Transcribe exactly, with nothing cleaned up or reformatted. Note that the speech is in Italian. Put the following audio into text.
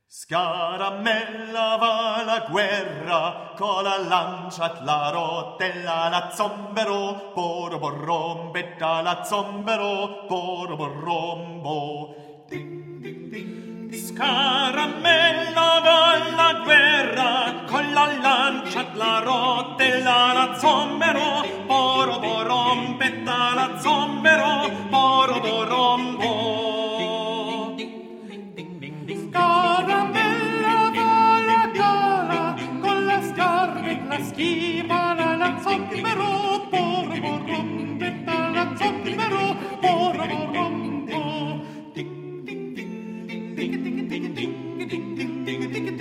Scaramella va alla guerra, con la lancia, la rotella, la zombero, boroborrombetta, la zombero, boroborrombo. Ding, ding, ding, ding. Scaramella va alla guerra, con la lancia, la rotella, la zombero, boroborrombetta, la zombero, boroborrombo. La schiva, la la zombero, poro borombetta, la zombero, poro borombo. Ding ding ding ding ding ding ding ding ding ding ding ding.